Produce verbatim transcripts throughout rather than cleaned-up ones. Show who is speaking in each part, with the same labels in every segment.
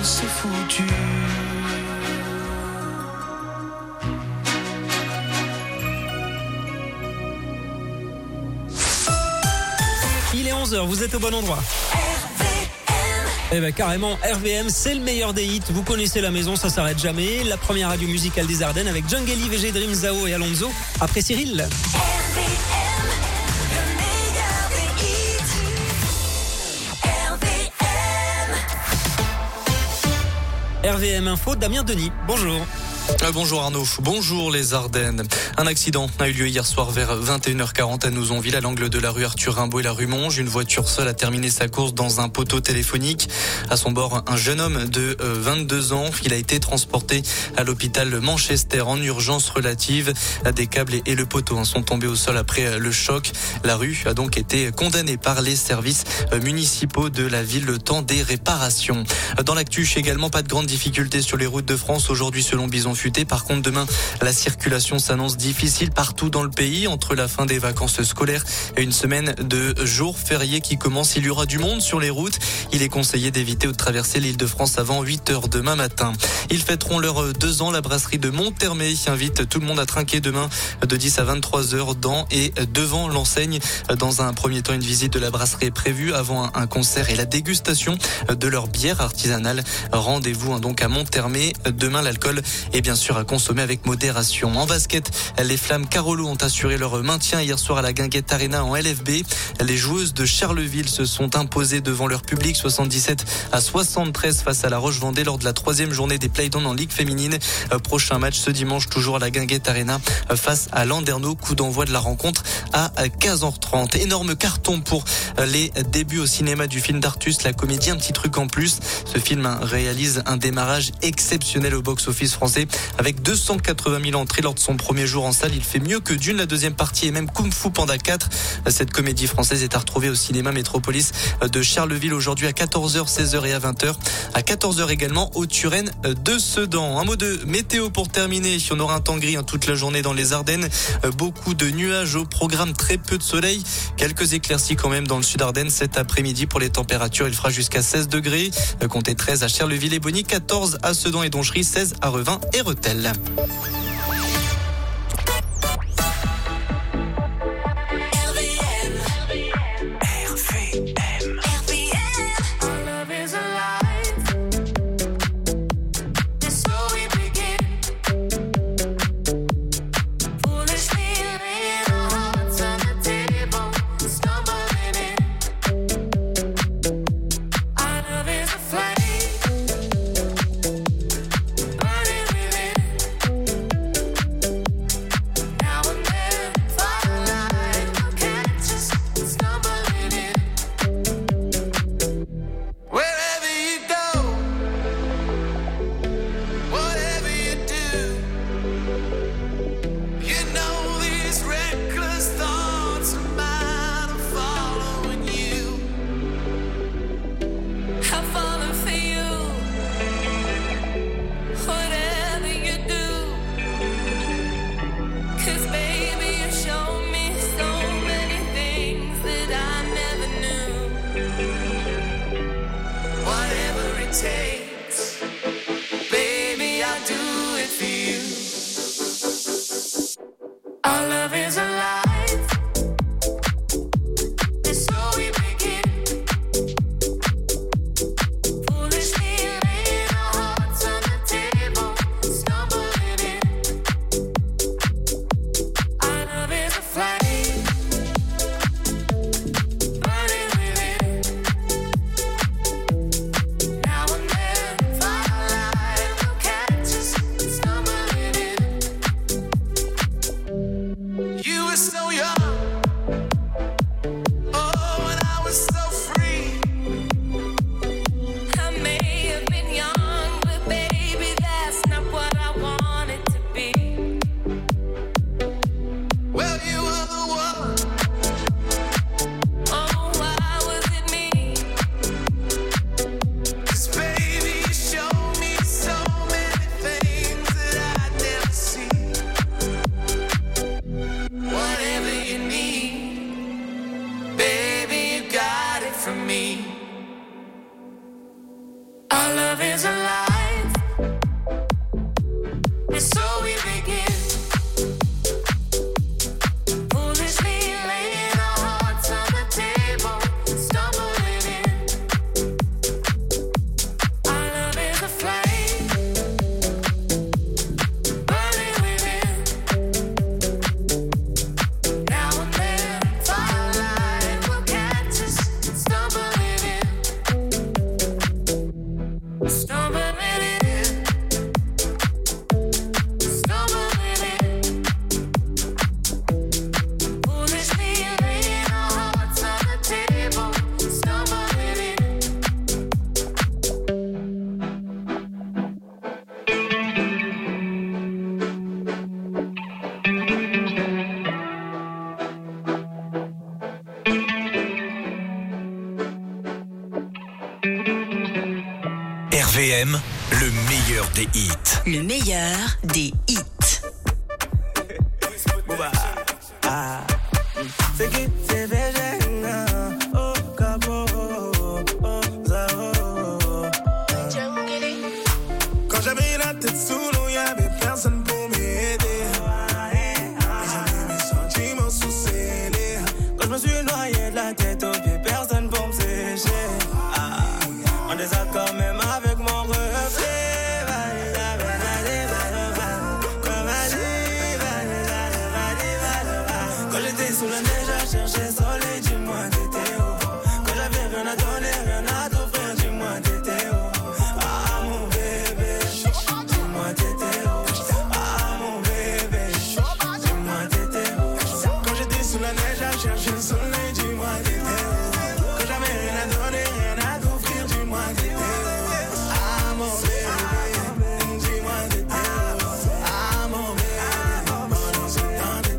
Speaker 1: c'est foutu.
Speaker 2: Il est onze heures, vous êtes au bon endroit. Eh ben carrément, R V M, c'est le meilleur des hits. Vous connaissez la maison, ça s'arrête jamais. La première radio musicale des Ardennes avec Djangeli, V G Dream, Zao et Alonso. Après Cyril.
Speaker 3: R V M, le meilleur des hits. R V M.
Speaker 2: R V M Info, Damien Denis. Bonjour.
Speaker 4: Euh, bonjour Arnaud, bonjour les Ardennes. Un accident a eu lieu hier soir vers vingt et une heures quarante à Nouzonville, à l'angle de la rue Arthur Rimbaud et la rue Monge. Une voiture seule a terminé sa course dans un poteau téléphonique. À son bord, un jeune homme de euh, vingt-deux ans. Il a été transporté à l'hôpital Manchester en urgence relative. Des câbles et le poteau sont tombés au sol après le choc. La rue a donc été condamnée par les services municipaux de la ville le temps des réparations. Dans l'actu, également pas de grandes difficultés sur les routes de France aujourd'hui selon Bison Futé. Par contre, demain, la circulation s'annonce difficile partout dans le pays. Entre la fin des vacances scolaires et une semaine de jours fériés qui commencent, il y aura du monde sur les routes. Il est conseillé d'éviter ou de traverser l'Île-de-France avant huit heures demain matin. Ils fêteront leurs deux ans. La brasserie de Monthermé invite tout le monde à trinquer demain de dix à vingt-trois heures dans et devant l'enseigne. Dans un premier temps, une visite de la brasserie est prévue avant un concert et la dégustation de leur bière artisanale. Rendez-vous donc à Monthermé. Demain, l'alcool est bien sûr à consommer avec modération. En basket, les Flammes Carolo ont assuré leur maintien hier soir à la Guinguette Arena en L F B. Les joueuses de Charleville se sont imposées devant leur public soixante-dix-sept à soixante-treize face à la Roche-Vendée lors de la troisième journée des Playdowns en Ligue féminine. Prochain match ce dimanche toujours à la Guinguette Arena face à Landerneau. Coup d'envoi de la rencontre à quinze heures trente. Énorme carton pour les débuts au cinéma du film d'Artus, la comédie Un petit truc en plus. Ce film réalise un démarrage exceptionnel au box-office français. Avec deux cent quatre-vingt mille entrées lors de son premier jour en salle, il fait mieux que Dune, la deuxième partie, et même Kung Fu Panda quatre. Cette comédie française est à retrouver au cinéma Métropolis de Charleville aujourd'hui à quatorze heures, seize heures et à vingt heures. À quatorze heures également au Turenne de Sedan. Un mot de météo pour terminer. On aura un temps gris hein, toute la journée dans les Ardennes. Beaucoup de nuages au programme, très peu de soleil. Quelques éclaircies quand même dans le sud Ardennes cet après-midi. Pour les températures, il fera jusqu'à seize degrés. Comptez treize à Charleville et Bonny, quatorze à Sedan et Donchery, seize à Revin et Rethel.
Speaker 1: V M, le meilleur des hits.
Speaker 5: Le meilleur des hits.
Speaker 6: Quand j'avais la tête sous l'eau, y'avait personne pour m'aider. J'ai mis mes sentiments sous scellés. Quand je me suis noyé de la tête aux pieds, personne pour me sécher. Ah, en désaccord même avec mon reflet. Quand j'étais sous la neige à chercher soleil, dis-moi t'étais où? Quand j'avais rien à donner, rien à t'offrir, dis-moi t'étais où? Ah mon bébé, dis-moi t'étais où? Ah mon bébé, dis-moi t'étais où? Quand j'étais sous la neige à chercher le soleil, dis-moi t'étais où? Quand j'avais rien à donner, rien à t'offrir, dis-moi t'étais où? Ah mon bébé, dis-moi t'étais où? Ah mon bébé, pendant ce temps t'étais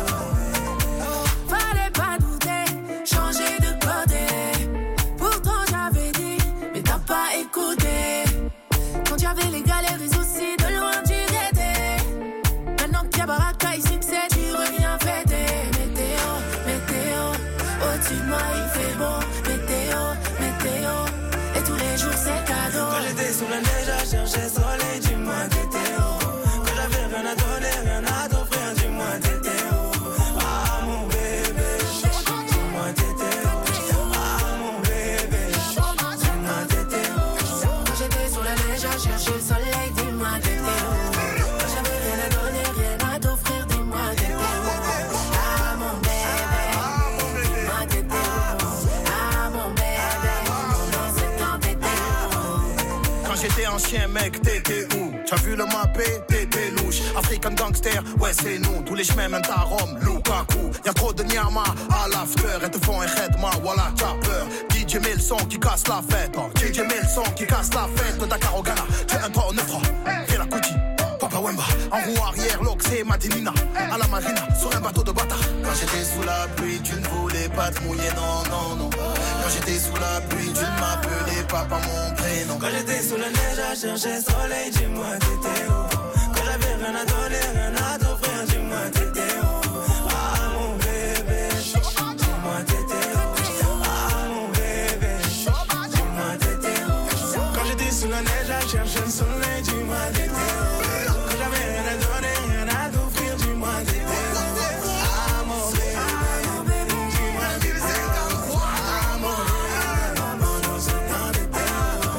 Speaker 6: où?
Speaker 3: Fallait pas douter, changer de côté. Pourtant j'avais dit, mais t'as pas écouté. Quand j'avais les galères, les soucis, de loin tu guettais. Maintenant que y'a baraka et succès, tu reviens fêter. Météo, météo, au-dessus de moi il fait beau. Météo, météo, et tous les jours c'est cadeau.
Speaker 6: Quand j'étais sous la neige à chercher soleil, dis-moi t'étais où? Quand j'avais rien à donner, rien à t'offrir, dis-moi t'étais où? Ah mon bébé, dis-moi t'étais où? Ah mon bébé, dis-moi t'étais où?
Speaker 3: Quand j'étais sous la neige à chercher le soleil, dis-moi t'étais où? Quand j'avais rien à donner, rien à t'offrir, dis-moi t'étais où? Ah mon bébé, dis-moi t'étais où? Ah mon bébé, dans ce temps t'étais où?
Speaker 7: Quand j'étais un chien mec, t'étais où? T'as vu le mappé, t'étais louche. African gangster, ouais c'est nous. Tous les chemins mènent à Rome, Lukaku. Y'a trop de nyama à l'after. Elles te font un khedma, voilà t'as peur. D J met le son qui casse la fête. Oh, D J met le son qui casse la fête. Dakar au Ghana, tu es un trois, neuf trois. Fais la Kuti, Papa Wemba. En roue arrière, l'Oxé, Madinina. À la marina, sur un bateau de bâtard.
Speaker 6: Quand j'étais sous la pluie, tu ne voulais pas te mouiller, non, non, non. Quand j'étais sous la pluie, tu ne m'appelais pas par mon prénom. Quand j'étais sous la neige à chercher soleil, dis-moi t'étais où? Quand j'avais rien à donner, rien à t'offrir, dis-moi t'étais où? Ah mon bébé, dis-moi t'étais où? Ah mon bébé, dis-moi t'étais où? Quand j'étais sous la neige à chercher le soleil, dis-moi t'étais où? Quand j'avais rien à donner, rien à t'offrir, dis-moi t'étais où? Ah mon bébé, dis-moi t'étais où? Ah mon bébé, pendant ce temps t'étais où?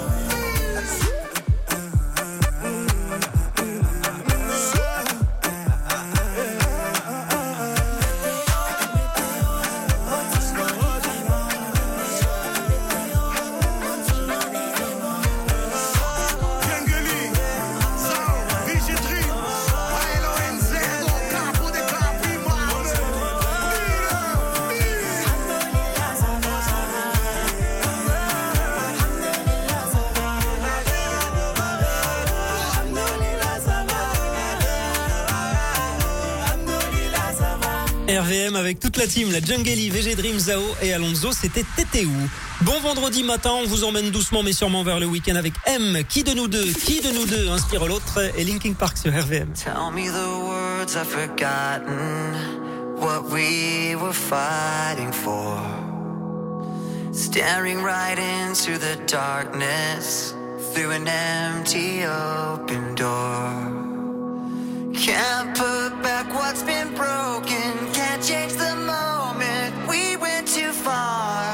Speaker 2: R V M avec toute la team, la Djungeli, V G Dream, Zao et Alonso, c'était Tété où. Bon vendredi matin, on vous emmène doucement mais sûrement vers le week-end avec M. Qui de nous deux, qui de nous deux inspire l'autre et Linkin Park sur R V M.
Speaker 8: Tell me the words I've forgotten, what we were fighting for. Staring right into the darkness, through an empty open door. Can't put back what's been broken, can't change the moment, we went too far.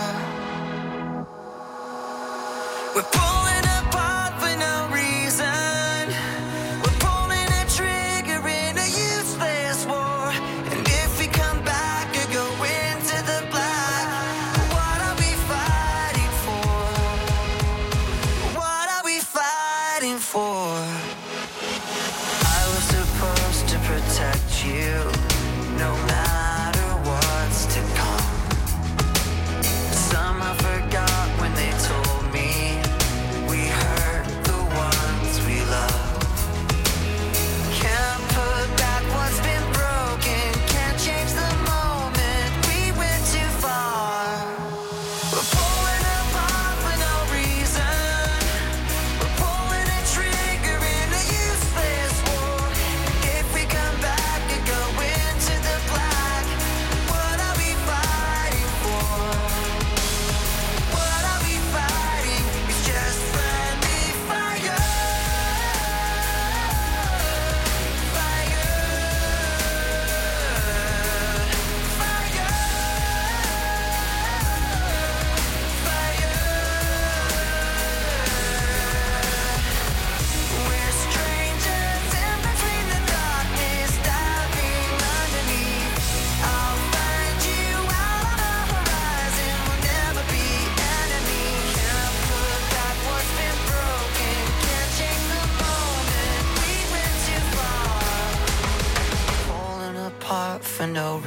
Speaker 8: We're pulling apart for no reason, we're pulling a trigger in a useless war. And if we come back or go into the black, what are we fighting for? What are we fighting for? I was supposed to protect you, no matter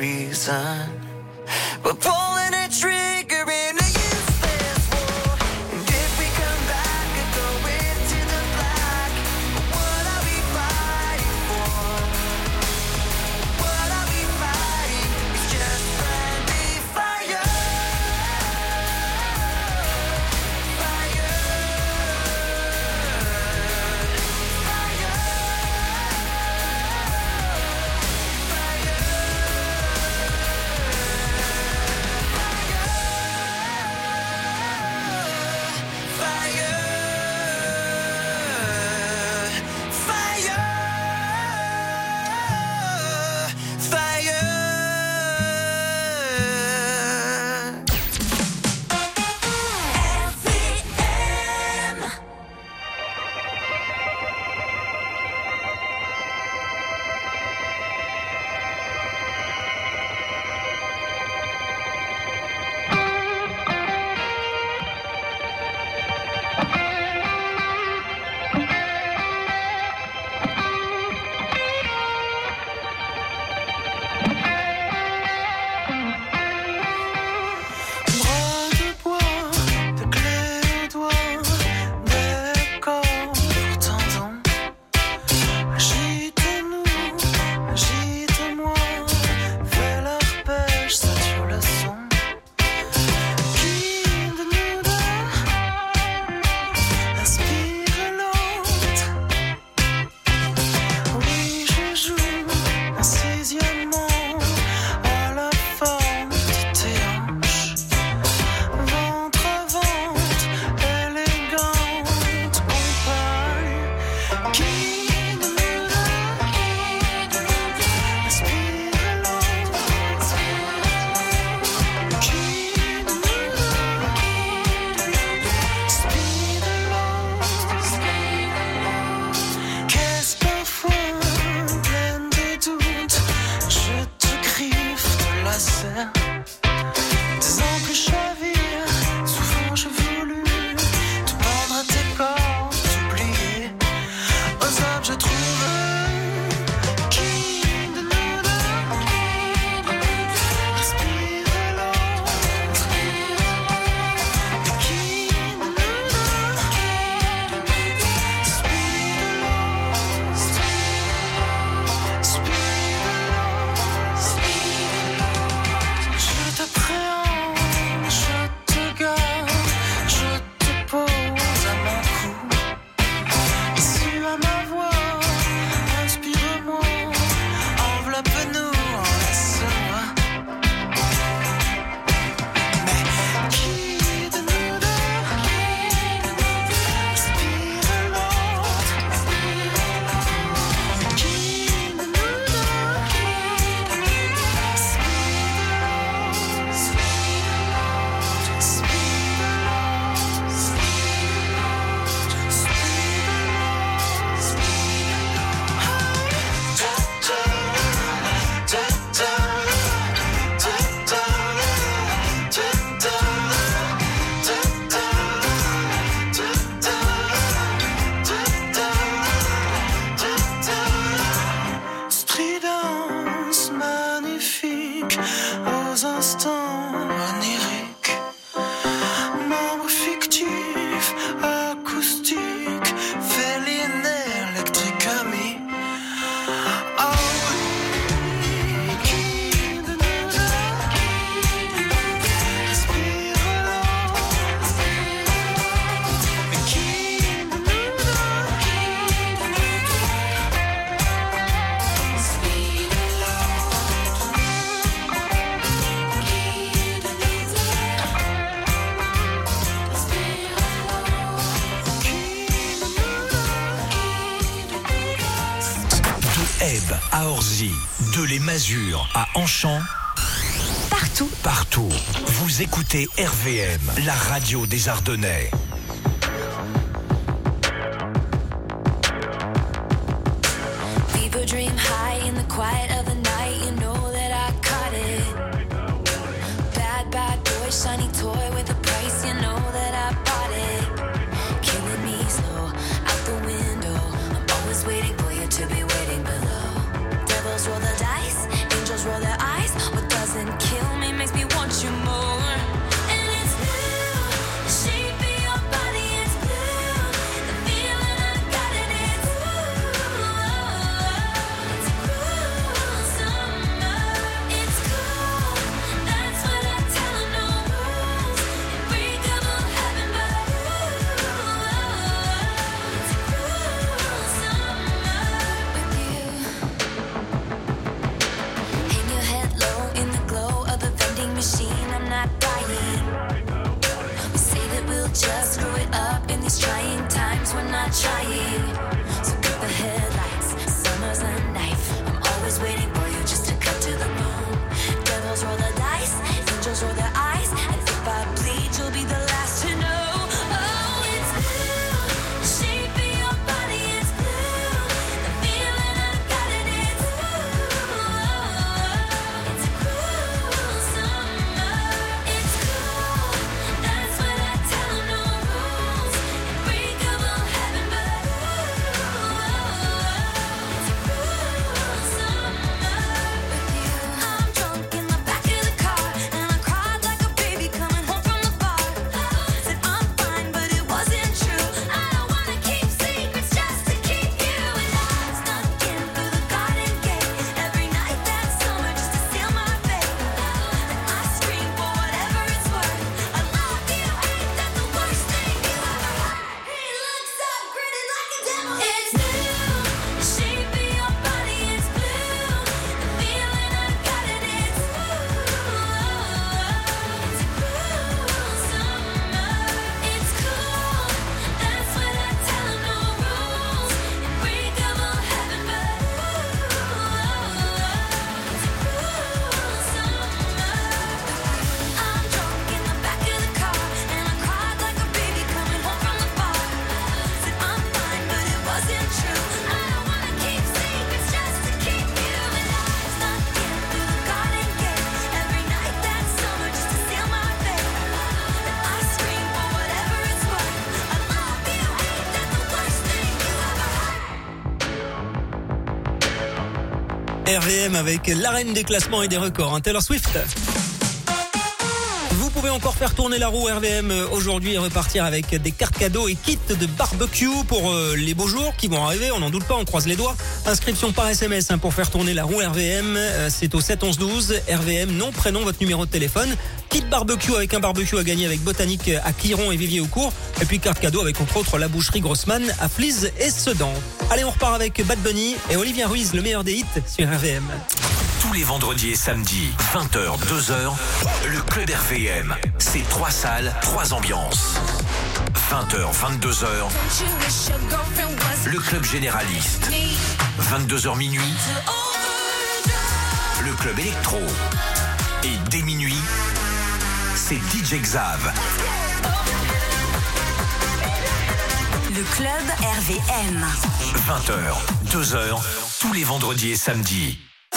Speaker 8: reason. We're pulling a trigger in a useless war. And if we come back and go into the black, what are we fighting for? What are we fighting? It's just friendly fire. Fire.
Speaker 1: Ebbe à Orzy, de les Masures à Anchamp.
Speaker 5: Partout.
Speaker 1: Partout. Vous écoutez R V M, la radio des Ardennais.
Speaker 3: People dream high in the quiet of the night. You know that I caught it. Bad, bad boy, shiny toy with a price. You know that I bought it. Killing me slow, out the window. I'm always waiting for you to be waiting below. Devils roll the dice, angels roll their eyes.
Speaker 2: R V M avec la reine des classements et des records, hein, Taylor Swift. Vous pouvez encore faire tourner la roue R V M aujourd'hui et repartir avec des cartes cadeaux et kits de barbecue pour euh, les beaux jours qui vont arriver, on n'en doute pas, on croise les doigts. Inscription par S M S hein, pour faire tourner la roue R V M, euh, c'est au sept onze douze, R V M, nom, prénom, votre numéro de téléphone. Kit barbecue avec un barbecue à gagner avec Botanique à Cliron et Vivier-au-Court. Et puis carte cadeau avec entre autres la boucherie Grossman à Flize et Sedan. Allez, on repart avec Bad Bunny et Olivia Ruiz, le meilleur des hits sur R V M.
Speaker 1: Tous les vendredis et samedis, vingt heures, deux heures, le Club R V M. C'est trois salles, trois ambiances. vingt heures, vingt-deux heures, le Club Généraliste. vingt-deux heures minuit, le Club Électro. Et dès minuit, c'est D J Xav.
Speaker 5: Le Club R V M.
Speaker 1: vingt heures, deux heures, tous les vendredis et samedis.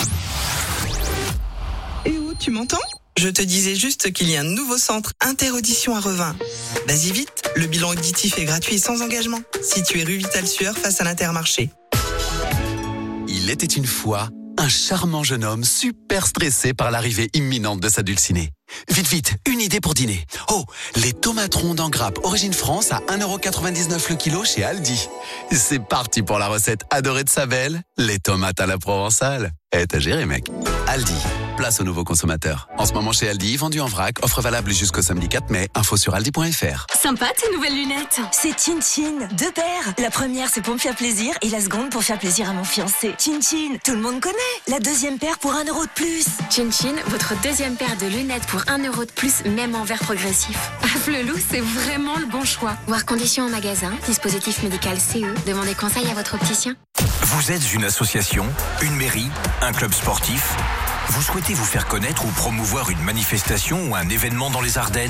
Speaker 9: Eh oh, tu m'entends ? Je te disais juste qu'il y a un nouveau centre Interaudition à Revin. Vas-y vite, le bilan auditif est gratuit et sans engagement. Situé rue Vital-Sueur face à l'Intermarché.
Speaker 10: Il était une fois un charmant jeune homme super stressé par l'arrivée imminente de sa dulcinée. Vite, vite, une idée pour dîner. Oh, les tomates rondes en grappe Origine France à un euro quatre-vingt-dix-neuf le kilo chez Aldi. C'est parti pour la recette adorée de sa belle, les tomates à la provençale. Eh, t'as géré, mec. Aldi, place aux nouveaux consommateurs. En ce moment chez Aldi, vendu en vrac, offre valable jusqu'au samedi quatre mai. Info sur aldi point fr.
Speaker 5: Sympa tes nouvelles lunettes. C'est Chin Chin, deux paires. La première c'est pour me faire plaisir et la seconde pour faire plaisir à mon fiancé. Chin Chin, tout le monde connaît. La deuxième paire pour un euro de plus.
Speaker 11: Chin Chin, votre deuxième paire de lunettes pour un euro de plus, même en verre progressif. Flelou, c'est vraiment le bon choix. Voir conditions en magasin, dispositif médical C E. Demandez conseil à votre opticien.
Speaker 1: Vous êtes une association, une mairie, un club sportif ? Vous souhaitez vous faire connaître ou promouvoir une manifestation ou un événement dans les Ardennes ?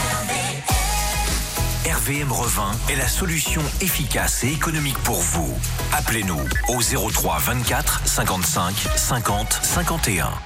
Speaker 1: R V M Revin est la solution efficace et économique pour vous. Appelez-nous au zéro trois vingt-quatre cinquante-cinq cinquante cinquante et un.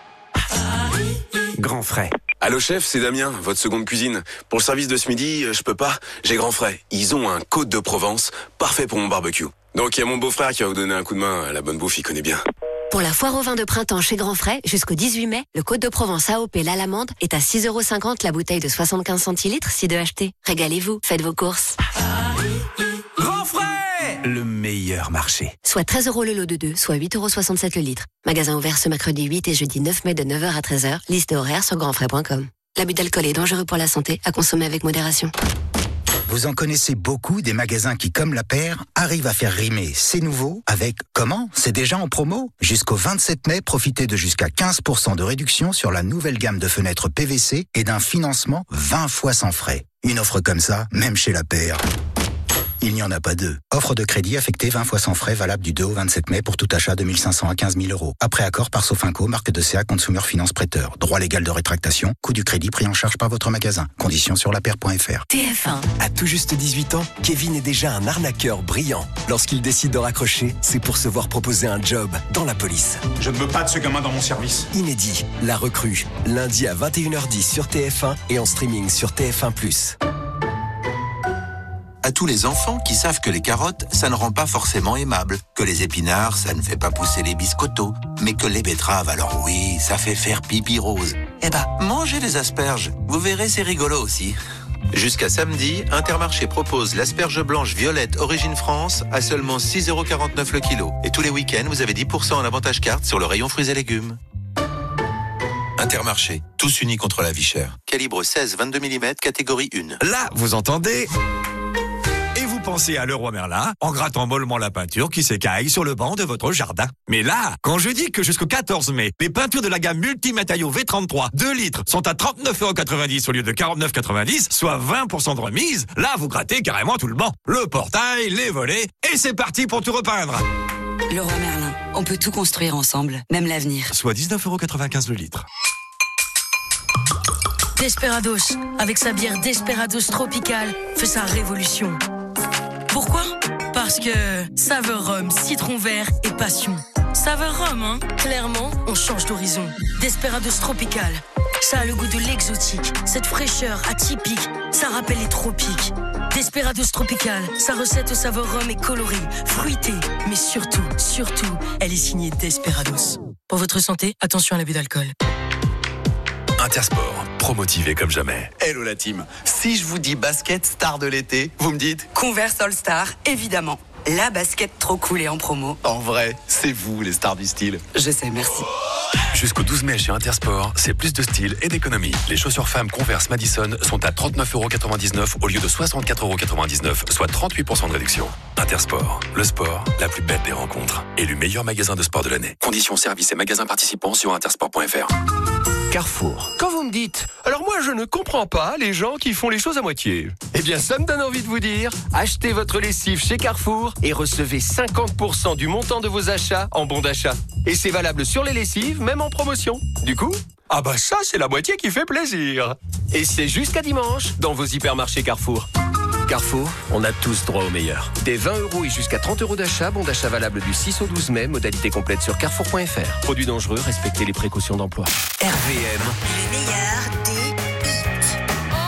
Speaker 12: Grand Frais. Allô chef, c'est Damien, votre seconde cuisine. Pour le service de ce midi, je peux pas, j'ai Grand Frais. Ils ont un Côte de Provence, parfait pour mon barbecue. Donc il y a mon beau-frère qui va vous donner un coup de main, la bonne bouffe, il connaît bien.
Speaker 13: Pour la foire au vin de printemps chez Grand Frais, jusqu'au dixhuit mai, le Côte de Provence A O P l'Alamande est à six euros cinquante la bouteille de soixante-quinze centilitres, si de acheter. Régalez-vous, faites vos courses.
Speaker 1: Grand Frais, le meilleur marché.
Speaker 13: Soit treize euros le lot de deux, soit huit euros soixante-sept le litre. Magasin ouvert ce mercredi huit et jeudi neuf mai de neuf heures à treize heures. Liste et horaire sur grand frais point com. L'abus d'alcool est dangereux pour la santé, à consommer avec modération.
Speaker 14: Vous en connaissez beaucoup des magasins qui, comme la paire, arrivent à faire rimer c'est nouveau avec comment ? C'est déjà en promo ? Jusqu'au vingt-sept mai, profitez de jusqu'à quinze pour cent de réduction sur la nouvelle gamme de fenêtres P V C et d'un financement vingt fois sans frais. Une offre comme ça, même chez la paire, il n'y en a pas deux. Offre de crédit affectée vingt fois sans frais, valable du deux au vingt-sept mai pour tout achat de mille cinq cents à quinze mille euros. Après accord par Sofinco, marque de C A Consumer Finance Prêteur. Droit légal de rétractation, coût du crédit pris en charge par votre magasin. Conditions sur la paire point fr.
Speaker 5: T F un.
Speaker 15: À tout juste dix-huit ans, Kevin est déjà un arnaqueur brillant. Lorsqu'il décide de raccrocher, c'est pour se voir proposer un job dans la police.
Speaker 16: Je ne veux pas de ce gamin dans mon service.
Speaker 15: Inédit, La Recrue, lundi à vingt et une heures dix sur T F un et en streaming sur T F un plus.
Speaker 17: À tous les enfants qui savent que les carottes, ça ne rend pas forcément aimable, que les épinards, ça ne fait pas pousser les biscottos, mais que les betteraves, alors oui, ça fait faire pipi rose. Eh ben, mangez les asperges, vous verrez, c'est rigolo aussi. Jusqu'à samedi, Intermarché propose l'asperge blanche violette Origine France à seulement six euros quarante-neuf le kilo. Et tous les week-ends, vous avez dix pour cent en avantage carte sur le rayon fruits et légumes. Intermarché, tous unis contre la vie chère. Calibre seize vingt-deux millimètres, catégorie un.
Speaker 18: Là, vous entendez ? Pensez à Leroy Merlin en grattant mollement la peinture qui s'écaille sur le banc de votre jardin. Mais là, quand je dis que jusqu'au quatorze mai, les peintures de la gamme Multimatériaux V trente-trois deux litres sont à trente-neuf euros quatre-vingt-dix au lieu de quarante-neuf euros quatre-vingt-dix, soit vingt pour cent de remise, là vous grattez carrément tout le banc. Le portail, les volets, et c'est parti pour tout repeindre.
Speaker 19: Leroy Merlin, on peut tout construire ensemble, même l'avenir.
Speaker 18: Soit dix-neuf euros quatre-vingt-quinze le litre.
Speaker 20: Desperados, avec sa bière Desperados Tropical, fait sa révolution. Pourquoi ? Parce que saveur rhum, citron vert et passion. Saveur rhum, hein ? Clairement, on change d'horizon. Desperados Tropical, ça a le goût de l'exotique. Cette fraîcheur atypique, ça rappelle les tropiques. Desperados Tropical, sa recette au saveur rhum est colorée, fruitée, mais surtout, surtout, elle est signée Desperados. Pour votre santé, attention à l'abus d'alcool.
Speaker 10: Intersport, promotivé comme jamais. Hello la team. Si je vous dis basket star de l'été, vous me dites
Speaker 19: Converse All Star, évidemment. La basket trop cool et en promo.
Speaker 10: En vrai, c'est vous les stars du style.
Speaker 19: Je sais, merci.
Speaker 10: Jusqu'au douze mai chez Intersport, c'est plus de style et d'économie. Les chaussures femmes Converse Madison sont à trente-neuf euros quatre-vingt-dix-neuf au lieu de soixante-quatre euros quatre-vingt-dix-neuf, soit trente-huit pour cent de réduction. Intersport, le sport, la plus belle des rencontres. Élu meilleur magasin de sport de l'année. Conditions, services et magasins participants sur intersport point f r.
Speaker 21: Carrefour. Quand vous me dites, alors moi je ne comprends pas les gens qui font les choses à moitié. Eh bien ça me donne envie de vous dire, achetez votre lessive chez Carrefour et recevez cinquante pour cent du montant de vos achats en bon d'achat. Et c'est valable sur les lessives, même en promotion. Du coup, ah bah ça c'est la moitié qui fait plaisir. Et c'est jusqu'à dimanche dans vos hypermarchés Carrefour. Carrefour, on a tous droit au meilleur. Des vingt euros et jusqu'à trente euros d'achat, bon d'achat valable du six au douze mai, modalité complète sur carrefour point f r. Produits dangereux, respectez les précautions d'emploi.
Speaker 1: R V M.
Speaker 5: Le meilleur des hits.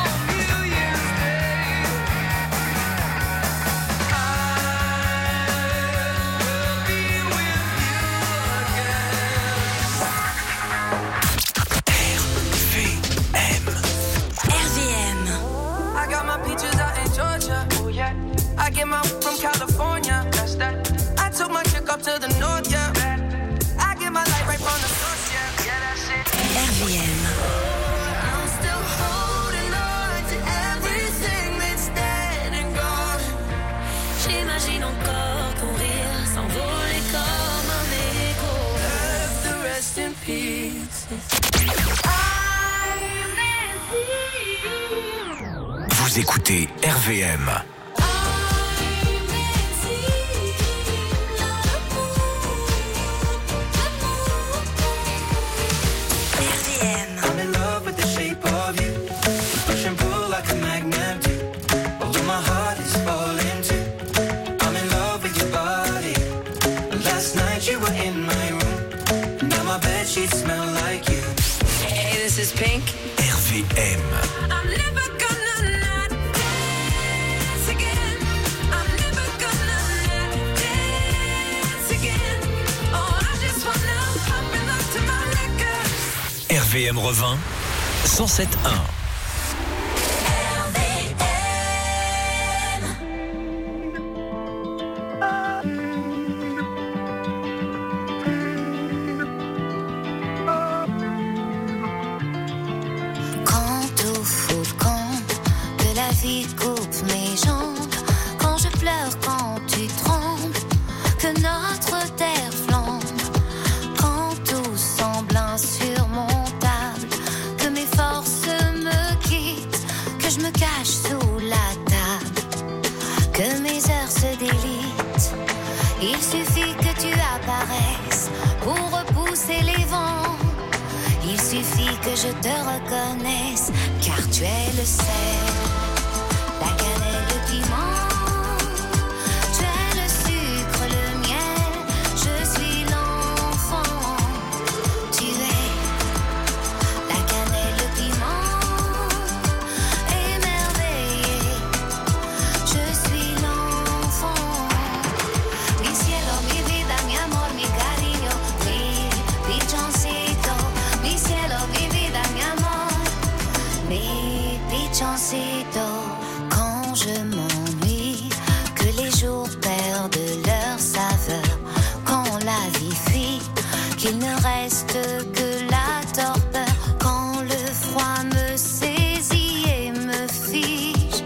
Speaker 3: I get my from California. That's that. I took my chick up to the north, yeah. I get my light right from the source, yeah. Yeah, that's it.
Speaker 5: R V M.
Speaker 3: I'm still holding on to everything that's dead and gone.
Speaker 22: J'imagine encore ton rire s'envoler comme un écho.
Speaker 3: Earth the rest in peace.
Speaker 1: Vous écoutez R V M.
Speaker 3: I'm in love with the shape of you. Push and pull like a magnet do. Although my heart is falling too. I'm in love with your body. Last night you were in my room. Now my bedsheets smell like you.
Speaker 19: Hey, this is Pink.
Speaker 1: R V M.
Speaker 3: I'm never gonna not dance again. I'm never gonna not dance again. Oh, I just wanna pop and look to my record.
Speaker 1: R V M revint cent sept virgule un.
Speaker 22: Coupe mes jambes quand je pleure, quand tu trembles, que notre terre flambe, quand tout semble insurmontable, que mes forces me quittent, que je me cache sous la table, que mes heures se délitent. Il suffit que tu apparaisses pour repousser les vents. Il suffit que je te reconnaisse, car tu es le sel. La cannelle, le piment, tu es le sucre, le miel, je suis l'enfant. Tu es la cannelle, le piment, émerveillé, je suis l'enfant. Mi cielo, mi vida, mi amor, mi cariño, mi pichoncito. Mi cielo, mi vida, mi amor, mi pichoncito. Je m'ennuie, que les jours perdent leur saveur, quand la vie fuit, qu'il ne reste que la torpeur, quand le froid me saisit et me fige,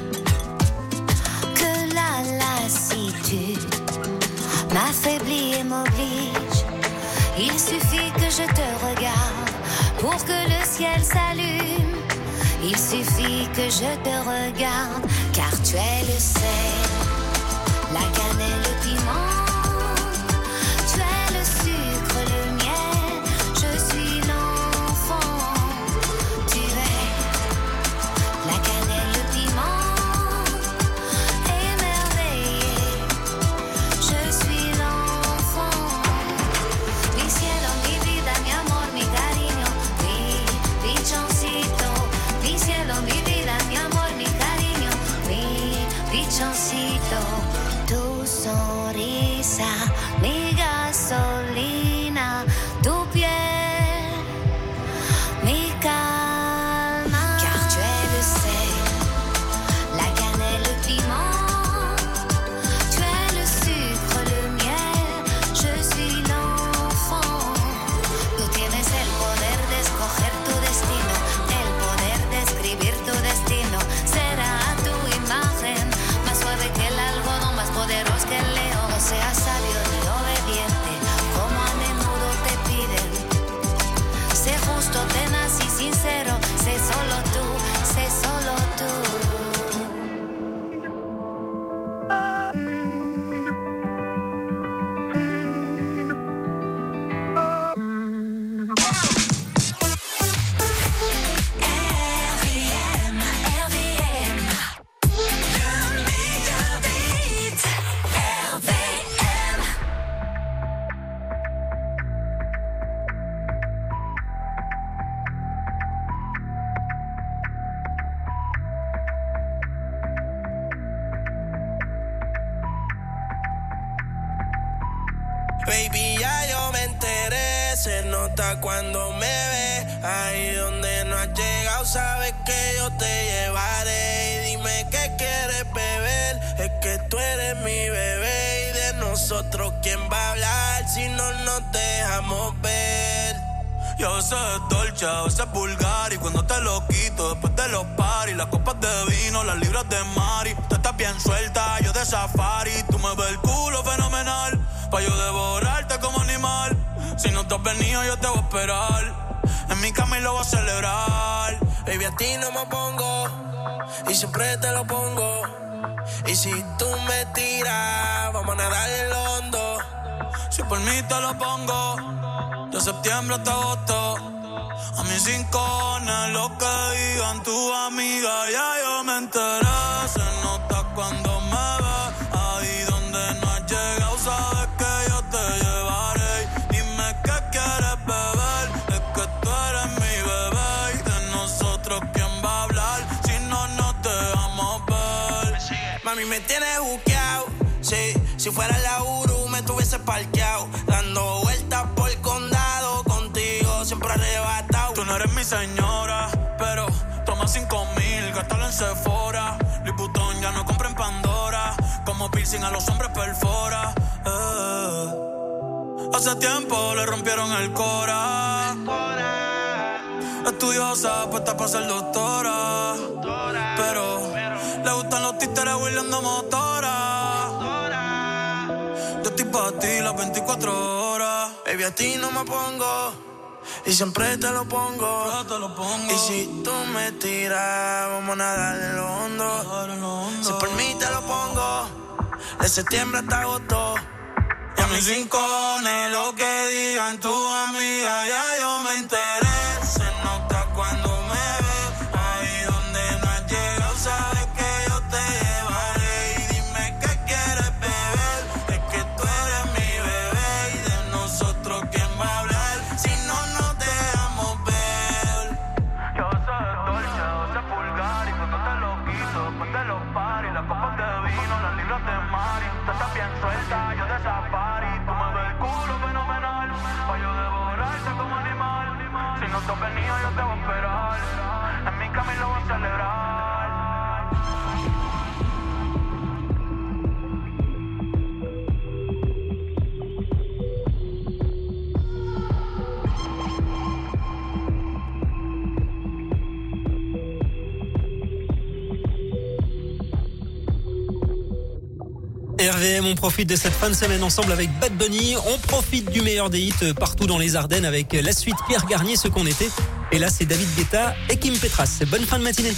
Speaker 22: que la lassitude m'affaiblit et m'oblige. Il suffit que je te regarde pour que le ciel s'allume. Il suffit que je te regarde, car tu es le sel, la cannelle, le piment. Tu es le sucre, le miel, je suis l'enfant. Tu es la cannelle, le piment, émerveillé, je suis l'enfant. Mi cielo, mi vida, mi amor, mi cariño, mi pichoncito. Mi cielo, mi vida, mi amor, mi cariño, mi pichoncito.
Speaker 6: cuando me ves. Ahí donde no has llegado, sabes que yo te llevaré. Y dime qué quieres beber, es que tú eres mi bebé. Y de nosotros, ¿quién va a hablar si no nos dejamos ver?
Speaker 4: Y a veces es dolce, a veces es vulgar. Y cuando te lo quito, después de los paris, las copas de vino, las libras de Mari. Tú estás bien suelta, yo de safari. Tú me ves el culo fenomenal, pa' yo devorarte como animal. Si no te has venido, yo te voy a esperar. En mi cama y lo voy a celebrar.
Speaker 6: Baby, a ti no me pongo, y siempre te lo pongo. Y si tú me tiras, vamos a nadar en el hondo.
Speaker 4: Si por mí te lo pongo, de septiembre hasta agosto. A mis rincones, lo que digan tu amiga, ya yo me enteré. Se nota cuando me ves, ahí donde no has llegado, sabes que yo te llevaré. Dime qué quieres beber, es que tú eres mi bebé. Y de nosotros, ¿quién va a hablar si no nos dejamos ver?
Speaker 6: Mami, me tienes buqueado, sí. Si fuera la Uru, me tuviese parqueado, dando vueltas por el condado, contigo siempre arrebatado.
Speaker 4: Tú no eres mi señora, pero toma cinco mil, gástalo en Sephora. Liputón ya no compra en Pandora, como piercing a los hombres perfora. Eh. Hace tiempo le rompieron el cora. Estudiosa, puesta para ser doctora, pero le gustan los títeres huirleando motora. Yo estoy pa' ti las veinticuatro horas.
Speaker 6: Baby, a ti no me pongo, y siempre te lo pongo.
Speaker 4: Yo te lo pongo.
Speaker 6: Y si tú me tiras, vamos a nadar en lo hondo. Si por mí te lo pongo, de septiembre hasta agosto.
Speaker 4: Y a mis rincones, lo que digan tu amiga, ya yo me enteré. Se nota cuando me ves, ahí donde no has llegado, sabes que yo te llevaré. Y dime qué quieres beber, es que tú eres mi bebé. Y de nosotros, ¿quién va a hablar si no nos dejamos ver? Yo soy dolce, yo soy vulgar. Y cuando te lo quito, después de los paris, las copas de vino, las libras de Mari. Tú estás bien suelta, yo de safari. Tú me ves el culo fenomenal, pa' yo devorarte como animal. Si no te has venido, yo te voy a esperar. En mi cama y lo voy a celebrar.
Speaker 2: R V M, on profite de cette fin de semaine ensemble avec Bad Bunny. On profite du meilleur des hits partout dans les Ardennes avec la suite Pierre Garnier, ce qu'on était. Et là, c'est David Guetta et Kim Petras. Bonne fin de matinée.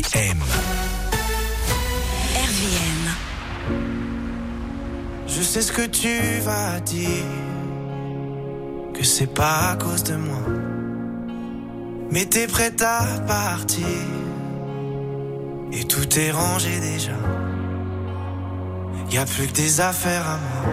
Speaker 1: M.
Speaker 19: R V M.
Speaker 6: Je sais ce que tu vas dire, que c'est pas à cause de moi, mais t'es prête à partir et tout est rangé déjà. Y a plus que des affaires à moi.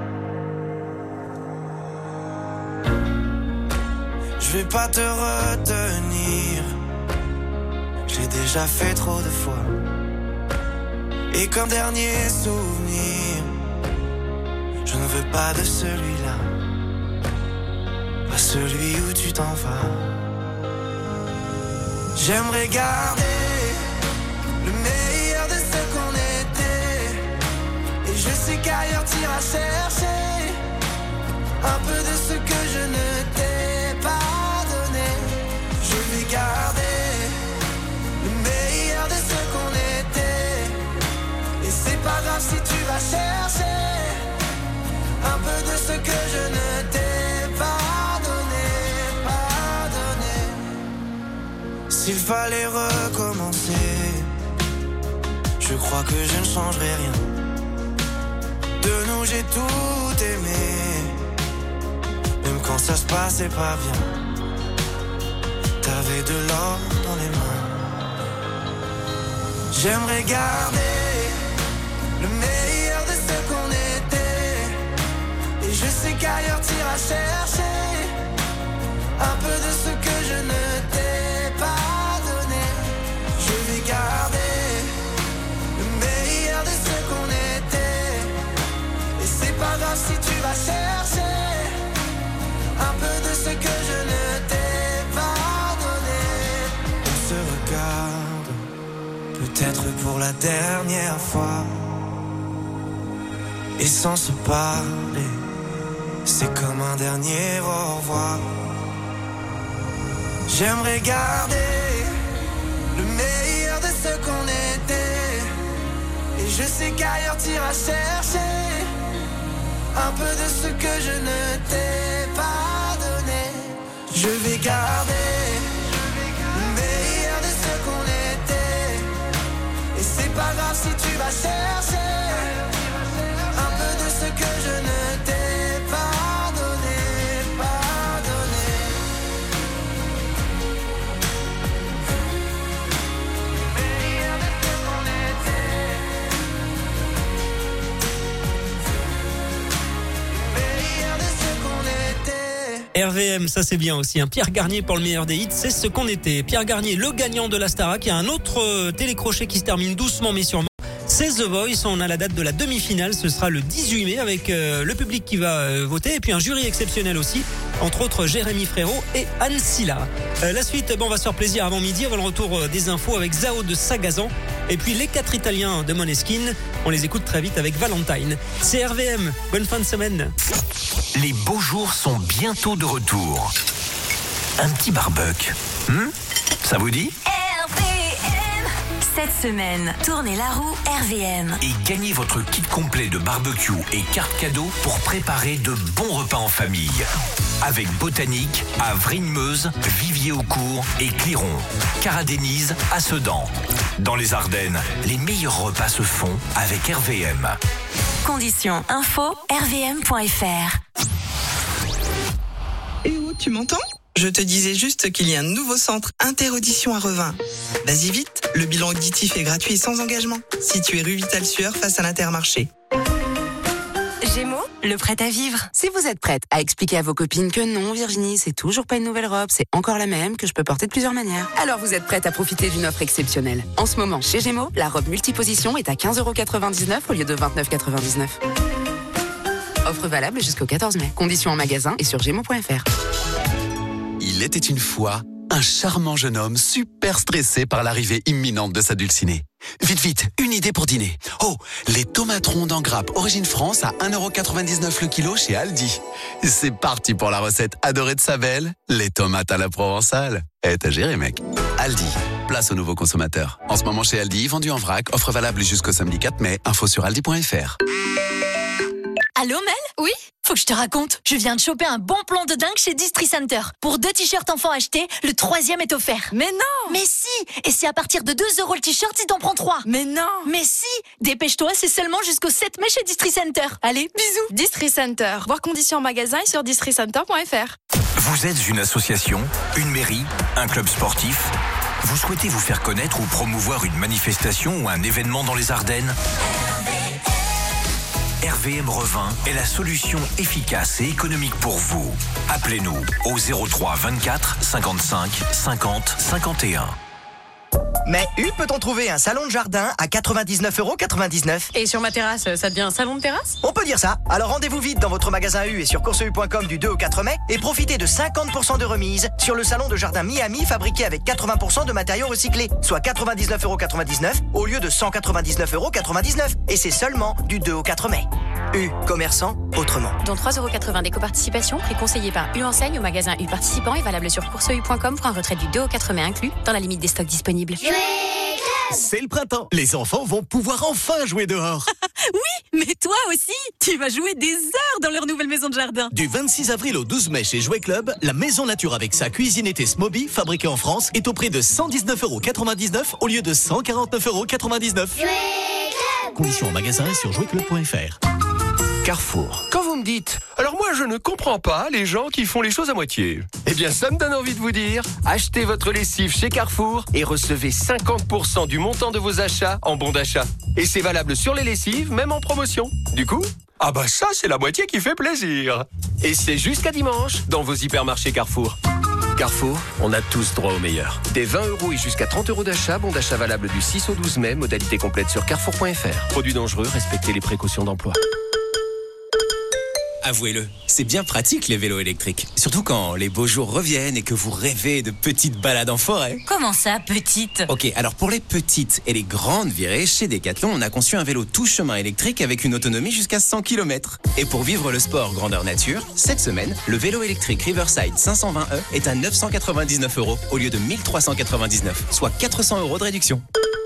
Speaker 6: Je vais pas te retenir, j'ai déjà fait trop de fois. Et comme dernier souvenir, je ne veux pas de celui-là, pas celui où tu t'en vas. J'aimerais garder le meilleur de ce qu'on était, et je sais qu'ailleurs t'iras chercher un peu de ce que je ne t'ai pas donné. Je vais garder le meilleur de ce qu'on était, et c'est pas grave si tu vas chercher un peu de ce que je ne t'ai pas donné, pas donné. S'il fallait recommencer, je crois que je ne changerai rien. De nous j'ai tout aimé, même quand ça se passait pas bien. T'avais de l'or dans les mains. J'aimerais garder le meilleur de ce qu'on était, et je sais qu'ailleurs t'iras chercher un peu de ce que je ne t'ai pas donné. Je vais garder le meilleur de ce qu'on était, et c'est pas grave si tu vas chercher un peu de ce que je ne t'ai pas donné. On se regarde, peut-être pour la dernière fois, et sans se parler, c'est comme un dernier au revoir. J'aimerais garder le meilleur de ce qu'on était, et je sais qu'ailleurs t'iras chercher un peu de ce que je ne t'ai pas donné. Je vais garder le meilleur de ce qu'on était, et c'est pas grave si tu vas chercher un peu de ce que je ne t'ai pas donné, pas donné. Le meilleur de ce qu'on était, le meilleur de ce qu'on était.
Speaker 2: R V M, ça c'est bien aussi. Un Pierre Garnier pour le meilleur des hits, c'est ce qu'on était. Pierre Garnier, le gagnant de la Starac. Il y a un autre euh, télécrochet qui se termine doucement mais sûrement. C'est The Voice, on a la date de la demi-finale, ce sera le dix-huit mai avec euh, le public qui va euh, voter et puis un jury exceptionnel aussi, entre autres Jérémy Frérot et Anne Silla. Euh, la suite, bon, on va se faire plaisir avant midi, avant le retour euh, des infos avec Zao de Sagazan et puis les quatre Italiens de Måneskin. On les écoute très vite avec Valentine. C'est R V M, bonne fin de semaine.
Speaker 1: Les beaux jours sont bientôt de retour. Un petit barbecue, hmm ça vous dit ?
Speaker 5: Cette semaine, tournez la roue R V M.
Speaker 1: Et gagnez votre kit complet de barbecue et carte cadeau pour préparer de bons repas en famille. Avec Botanique à Vrigne-Meuse, Vivier-au-Court et Cliron. Caradénise à Sedan. Dans les Ardennes, les meilleurs repas se font avec R V M.
Speaker 5: Conditions info r v m point f r.
Speaker 9: Eh oh, tu m'entends ? Je te disais juste qu'il y a un nouveau centre Interaudition à Revin. Vas-y vite, le bilan auditif est gratuit et sans engagement. Situé rue Vital Sueur face à l'Intermarché.
Speaker 19: Gémeaux, le prêt à vivre.
Speaker 7: Si vous êtes prête à expliquer à vos copines que non, Virginie, c'est toujours pas une nouvelle robe, c'est encore la même, que je peux porter de plusieurs manières, alors vous êtes prête à profiter d'une offre exceptionnelle. En ce moment, chez Gémeaux, la robe multiposition est à quinze euros quatre-vingt-dix-neuf au lieu de vingt-neuf euros quatre-vingt-dix-neuf. Offre valable jusqu'au quatorze mai. Conditions en magasin et sur gémeaux point f r.
Speaker 10: Il était une fois un charmant jeune homme super stressé par l'arrivée imminente de sa dulcinée. Vite, vite, une idée pour dîner. Oh, les tomates rondes en grappe origine France à un euro quatre-vingt-dix-neuf le kilo chez Aldi. C'est parti pour la recette adorée de sa belle, les tomates à la provençale. Eh, t'as géré, mec. Aldi, place aux nouveaux consommateurs. En ce moment chez Aldi, vendu en vrac, offre valable jusqu'au samedi quatre mai. Info sur aldi point f r.
Speaker 8: Allô Mel? Oui? Faut que je te raconte. Je viens de choper un bon plan de dingue chez Distri Center. Pour deux t-shirts enfants achetés, le troisième est offert.
Speaker 20: Mais non!
Speaker 8: Mais si! Et c'est à partir de deux euros le t-shirt si t'en prends trois.
Speaker 20: Mais non!
Speaker 8: Mais si! Dépêche-toi, c'est seulement jusqu'au sept mai chez Distri Center. Allez, bisous!
Speaker 20: Distri Center. Voir conditions en magasin et sur distri center point f r.
Speaker 1: Vous êtes une association, une mairie, un club sportif? Vous souhaitez vous faire connaître ou promouvoir une manifestation ou un événement dans les Ardennes? R V M Revin est la solution efficace et économique pour vous. Appelez-nous au zéro trois vingt-quatre cinquante-cinq cinquante cinquante et un.
Speaker 11: Mais U peut-on trouver un salon de jardin à quatre-vingt-dix-neuf euros quatre-vingt-dix-neuf?
Speaker 20: Et sur ma terrasse, ça devient un salon de terrasse?
Speaker 11: On peut dire ça. Alors rendez-vous vite dans votre magasin U et sur course u point com du deux au quatre mai et profitez de cinquante pour cent de remise sur le salon de jardin Miami fabriqué avec quatre-vingts pour cent de matériaux recyclés, soit quatre-vingt-dix-neuf euros quatre-vingt-dix-neuf au lieu de cent quatre-vingt-dix-neuf euros quatre-vingt-dix-neuf. Et c'est seulement du deux au quatre mai. U, commerçant autrement.
Speaker 23: Dont trois euros quatre-vingts d'éco-participation, prix conseillé par U Enseigne au magasin U participant et valable sur course u point com pour un retrait du deux au quatre mai inclus, dans la limite des stocks disponibles.
Speaker 24: C'est le printemps. Les enfants vont pouvoir enfin jouer dehors.
Speaker 20: Oui, mais toi aussi, tu vas jouer des heures dans leur nouvelle maison de jardin.
Speaker 24: Du vingt-six avril au douze mai chez Jouet Club, la maison nature avec sa cuisine été Smoby, fabriquée en France, est au prix de cent dix-neuf euros quatre-vingt-dix-neuf au lieu de cent quarante-neuf euros quatre-vingt-dix-neuf. Conditions en magasin et sur jouet club point f r.
Speaker 21: Carrefour. Quand vous me dites, alors moi je ne comprends pas les gens qui font les choses à moitié. Eh bien ça me donne envie de vous dire, achetez votre lessive chez Carrefour et recevez cinquante pour cent du montant de vos achats en bon d'achat. Et c'est valable sur les lessives, même en promotion. Du coup, ah bah ça c'est la moitié qui fait plaisir. Et c'est jusqu'à dimanche dans vos hypermarchés Carrefour. Carrefour, on a tous droit au meilleur. Des vingt euros et jusqu'à trente euros d'achat, bon d'achat valable du six au douze mai, modalité complète sur carrefour point f r. Produits dangereux, respectez les précautions d'emploi.
Speaker 25: Avouez-le, c'est bien pratique les vélos électriques. Surtout quand les beaux jours reviennent et que vous rêvez de petites balades en forêt.
Speaker 20: Comment ça, petite?
Speaker 25: Ok, alors pour les petites et les grandes virées, chez Decathlon, on a conçu un vélo tout chemin électrique avec une autonomie jusqu'à cent kilomètres. Et pour vivre le sport grandeur nature, cette semaine, le vélo électrique Riverside cinq cent vingt E est à neuf cent quatre-vingt-dix-neuf euros au lieu de mille trois cent quatre-vingt-dix-neuf, soit quatre cents euros de réduction.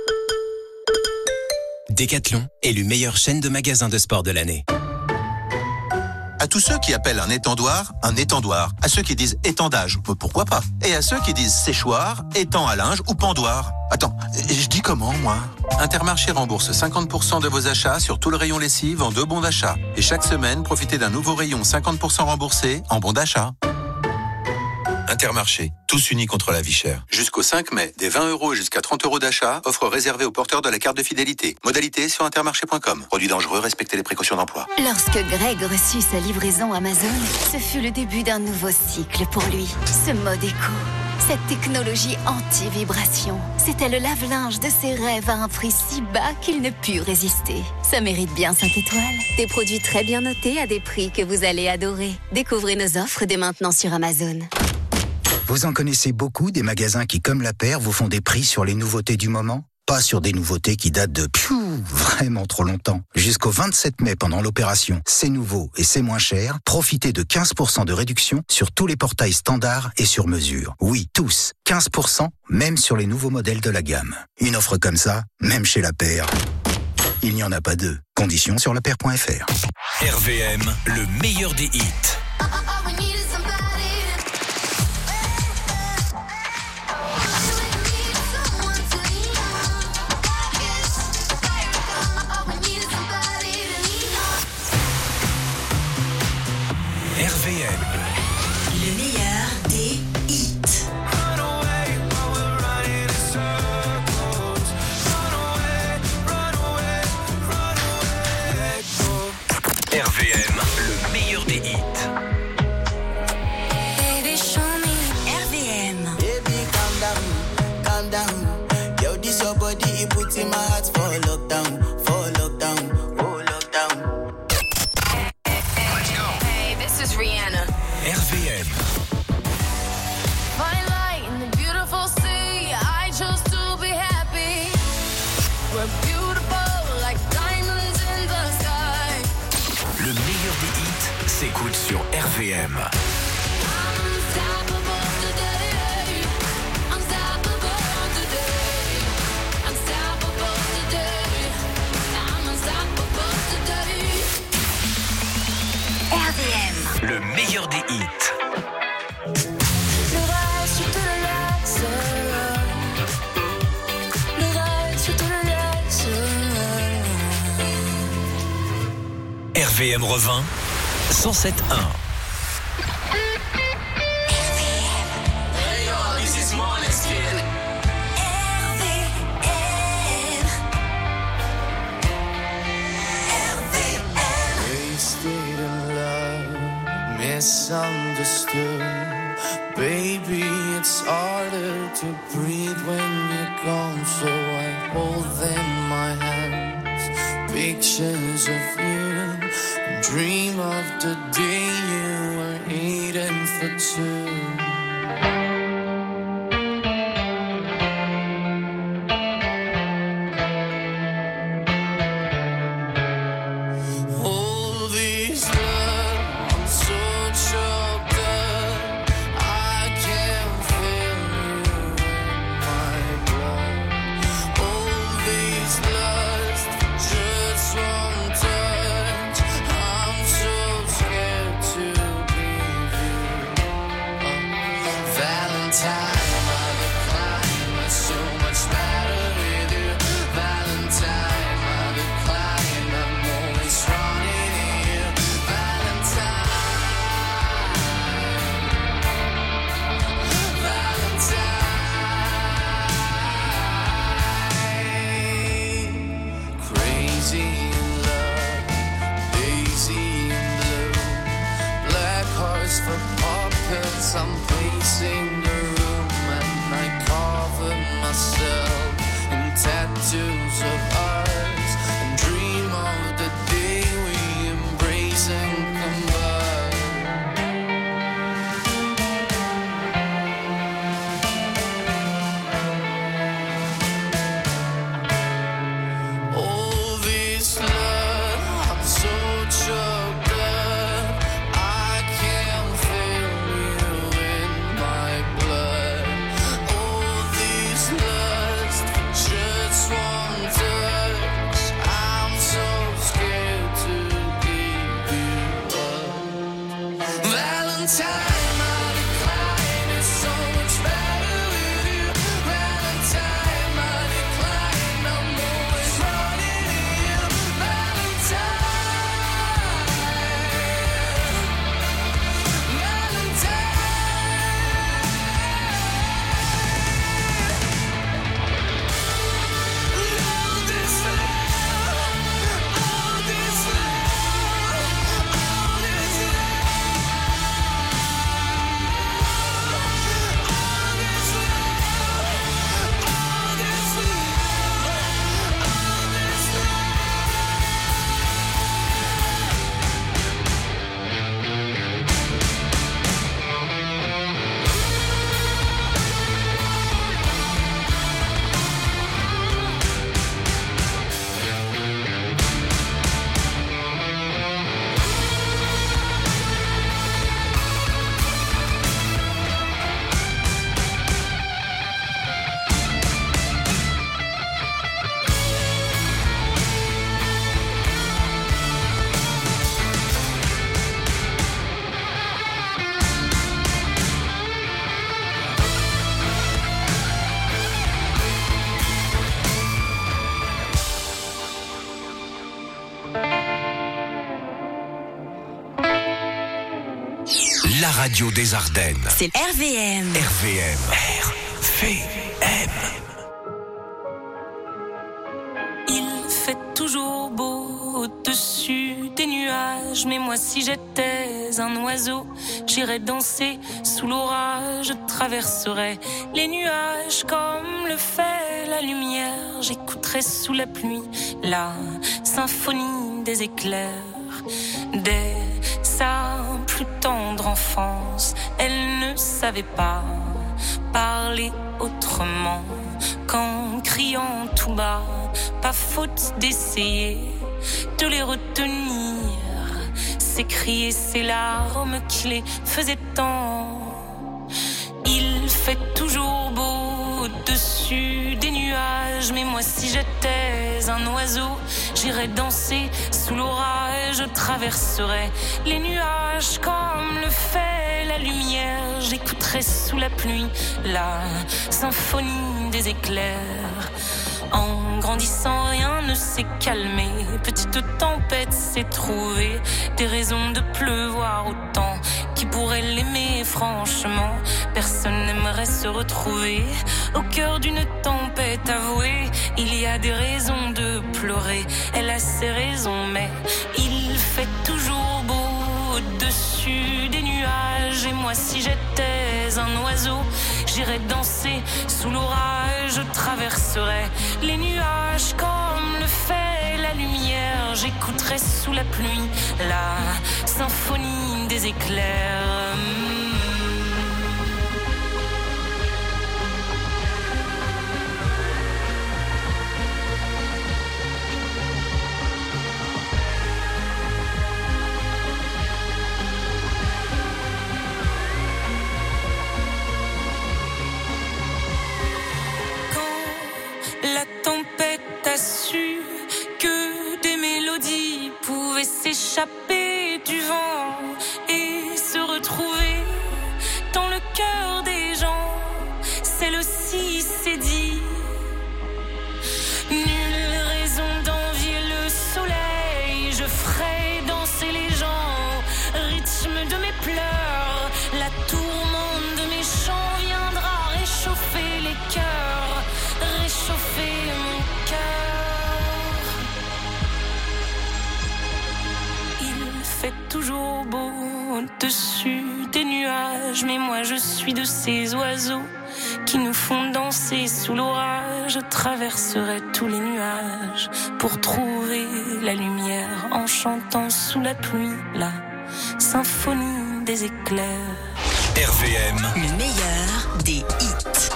Speaker 25: Decathlon, élu meilleure chaîne de magasins de sport de l'année.
Speaker 17: À tous ceux qui appellent un étendoir, un étendoir. À ceux qui disent étendage, pourquoi pas. Et à ceux qui disent séchoir, étend à linge ou pendoir. Attends, je dis comment, moi? Intermarché rembourse cinquante pour cent de vos achats sur tout le rayon lessive en deux bons d'achat. Et chaque semaine, profitez d'un nouveau rayon cinquante pour cent remboursé en bons d'achat. Intermarché, tous unis contre la vie chère. Jusqu'au cinq mai, des vingt euros et jusqu'à trente euros d'achat, offre réservée aux porteurs de la carte de fidélité. Modalité sur intermarché point com. Produit dangereux, respectez les précautions d'emploi.
Speaker 22: Lorsque Greg reçut sa livraison Amazon, ce fut le début d'un nouveau cycle pour lui. Ce mode éco, cette technologie anti-vibration, c'était le lave-linge de ses rêves à un prix si bas qu'il ne put résister. Ça mérite bien cinq étoiles. Des produits très bien notés à des prix que vous allez adorer. Découvrez nos offres dès maintenant sur Amazon.
Speaker 14: Vous en connaissez beaucoup des magasins qui, comme la paire, vous font des prix sur les nouveautés du moment? Pas sur des nouveautés qui datent de piou, vraiment trop longtemps. Jusqu'au vingt-sept mai, pendant l'opération C'est nouveau et c'est moins cher, profitez de quinze pour cent de réduction sur tous les portails standards et sur mesure. Oui, tous. quinze pour cent, même sur les nouveaux modèles de la gamme. Une offre comme ça, même chez la paire, il n'y en a pas deux. Conditions sur la paire point f r.
Speaker 1: R V M, le meilleur des hits. R V M.
Speaker 8: Le meilleur des hits.
Speaker 1: R V M, le meilleur des hits.
Speaker 22: Baby, show me.
Speaker 8: R V M.
Speaker 6: Baby, calm down, calm down. Yo, this your body, it puts in my heart for lockdown, for lockdown, for lockdown.
Speaker 22: Hey, this is Rihanna.
Speaker 1: R V M.
Speaker 3: Fine light in the beautiful sea. I chose to be happy. We're beautiful like diamonds in the sky.
Speaker 1: Le meilleur des hits s'écoute sur R V M. le meilleur des hits.
Speaker 3: Le reste, je te le laisse. Le reste, je te le laisse.
Speaker 1: R V M revint cent sept un.
Speaker 4: Misunderstood. Baby, it's harder to breathe when you're gone, so I hold in my hands pictures of you. Dream of the day you were eating for two. I'm pacing the room and I cover myself in tattoos of ours and dream of the day we embrace and combine. All this love, I'm so choked up, I can't feel
Speaker 1: La radio des Ardennes.
Speaker 5: C'est R V M.
Speaker 1: R V M. R V M.
Speaker 12: Il fait toujours beau au-dessus des nuages, mais moi si j'étais un oiseau, j'irais danser sous l'orage, je traverserais les nuages comme le fait la lumière, j'écouterais sous la pluie la symphonie des éclairs. Dès sa plus tendre enfance, elle ne savait pas parler autrement qu'en criant tout bas. Pas faute d'essayer de les retenir, s'écrier ces larmes qui les faisaient tant. Il fait toujours beau au-dessus des nuages, mais moi si j'étais un oiseau, j'irais danser sous l'orage, je traverserais les nuages comme la lumière, j'écouterai sous la pluie la symphonie des éclairs. En grandissant, rien ne s'est calmé. Petite tempête s'est trouvée des raisons de pleuvoir autant. Qui pourrait l'aimer franchement? Personne n'aimerait se retrouver au cœur d'une tempête avouée. Il y a des raisons de pleurer, elle a ses raisons, mais il fait toujours beau au-dessus des nuages. Et moi, si j'étais un oiseau, j'irais danser sous l'orage. Je traverserais les nuages comme le fait la lumière. J'écouterais sous la pluie la symphonie des éclairs. La tempête a su que des mélodies pouvaient s'échapper du vent et se retrouver dans le cœur des gens. Celle-ci s'est dit, nulle raison d'envier le soleil. Je ferai danser les gens, rythme de mes pleurs. La tourmente de mes chants viendra réchauffer les cœurs, réchauffer mon cœur. Il fait toujours beau au-dessus des nuages, mais moi je suis de ces oiseaux qui nous font danser sous l'orage. Je traverserai tous les nuages pour trouver la lumière en chantant sous la pluie la symphonie des éclairs.
Speaker 1: R V M,
Speaker 5: le meilleur des hits.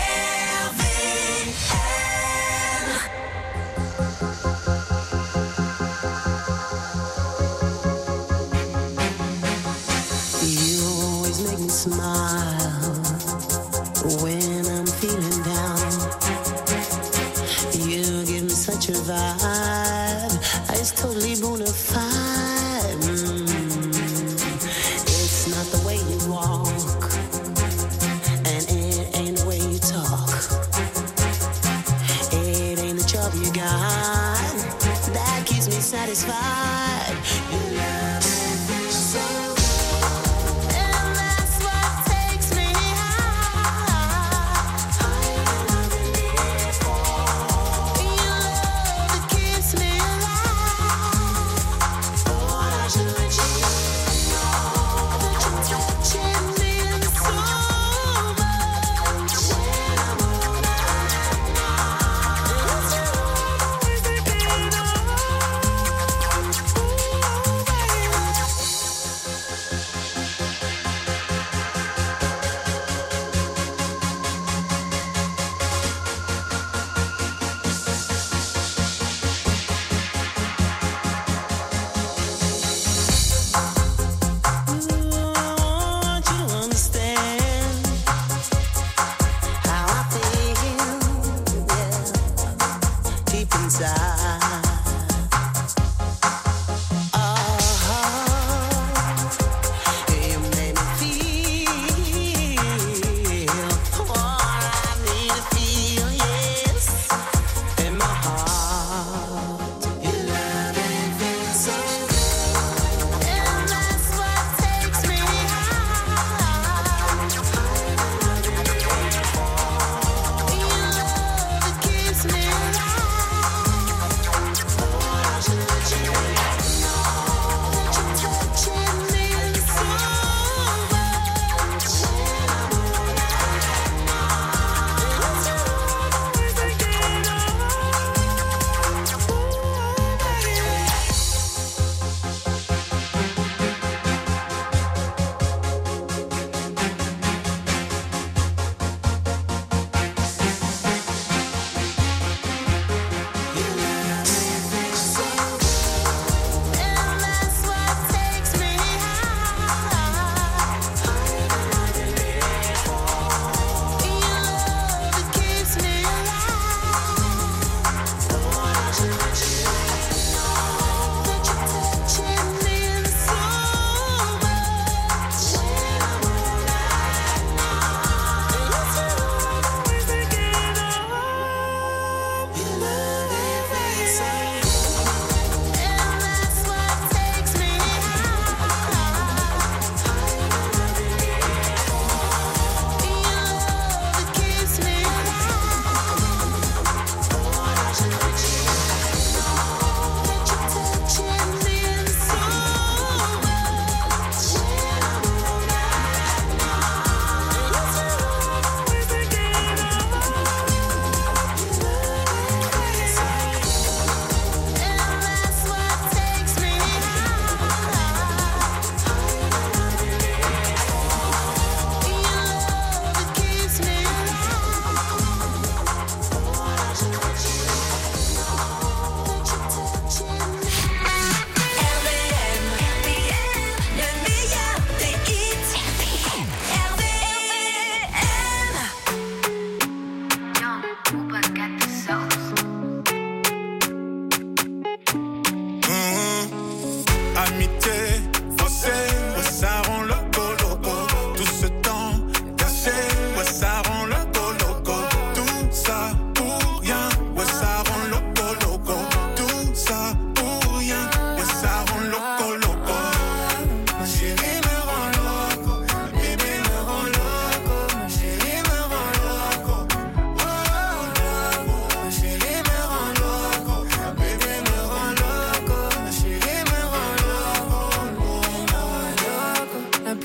Speaker 2: Smile when I'm feeling down. You give me such a vibe. It's totally bona fide. Mm. It's not the way you walk, and it ain't the way you talk. It ain't the job you got that keeps me satisfied. You love me so. And that's what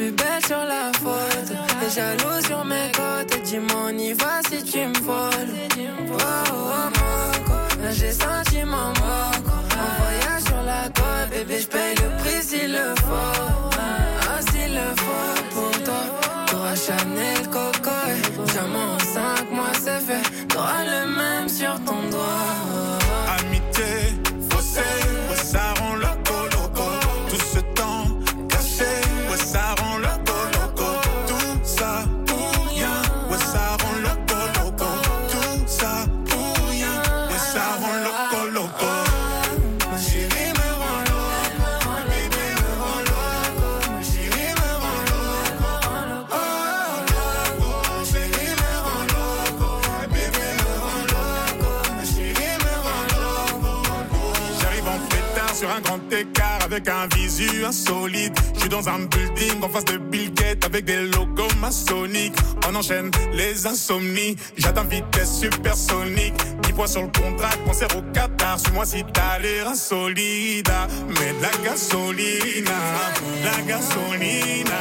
Speaker 3: plus belle sur la photo. T'es jaloux sur mes côtes. Dis-moi on y va si tu me voles. Oh, oh, Moco, là j'ai senti mon moco. On voyage sur la côte, bébé j'paye le prix s'il le faut. Ah s'il le faut pour toi. T'auras Chanel, Coco. Diamant en cinq mois c'est fait. T'auras le même sur ton doigt.
Speaker 9: Amitié, faussé, ouais ça rend loco loco. Tout ce temps caché, ouais ça rend loco loco. Tout ça pour rien, ouais ça rend loco loco. Tout ça pour rien, ouais ça rend loco loco. Ma chérie me rend loco, mon bébé me rend loco. Ma chérie me rend loco, oh loco. Ma chérie me rend loco, bébé me rend loco. Ma chérie me rend loco. J'arrive en pétard sur un grand écart avec un visu insolite. Je suis dans un building en face de Bill Gates avec des logos maçonniques. On enchaîne les insomnies. J'atteins vitesse supersonique. dix points sur le contrat, concert au Qatar. Suis-moi si t'as l'air insolide. Mais de la gasolina, la gasolina.